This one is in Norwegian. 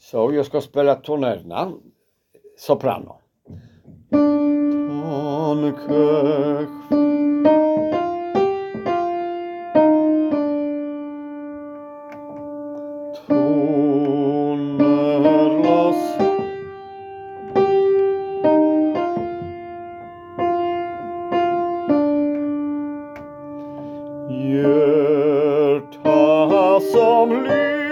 Så jag ska spela tonerna. Soprano. Tanke tonerlas hjärta som